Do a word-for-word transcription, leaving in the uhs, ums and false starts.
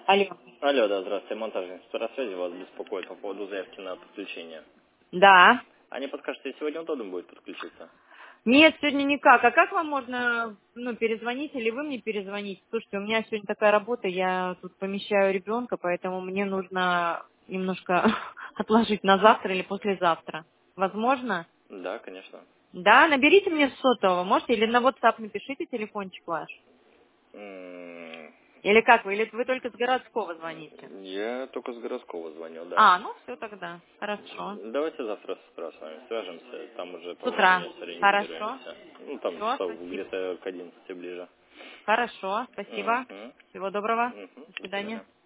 Алло. Алло, да, здравствуйте. Монтажный институт связи вас беспокоит по поводу заявки на подключение. Да. А не подскажете, сегодня удобно будет подключиться? Нет, сегодня никак. А как вам можно, ну, перезвонить или вы мне перезвоните? Слушайте, у меня сегодня такая работа, я тут помещаю ребенка, поэтому мне нужно немножко отложить на завтра или послезавтра. Возможно? Да, конечно. Да, наберите мне с сотового, можете, или на WhatsApp напишите телефончик ваш. М, Или как вы, или вы только с городского звоните? Я только с городского звонил, да. А, ну все тогда, хорошо. Давайте завтра с утра с вами свяжемся, там уже С по утра. времени Хорошо. сориентируемся. Ну, там Все, часов спасибо. где-то к одиннадцати ближе. Хорошо, спасибо. Угу. Всего доброго. Угу. До До свидания. свидания.